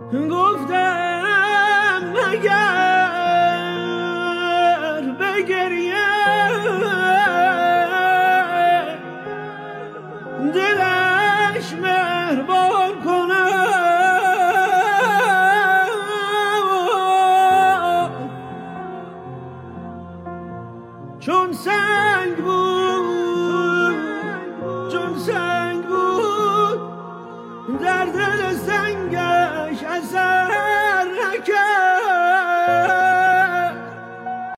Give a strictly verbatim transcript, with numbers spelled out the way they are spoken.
گفتم مگر بگریه دلش مهربان کنم چون سنگ بود چون سنگ بود در دل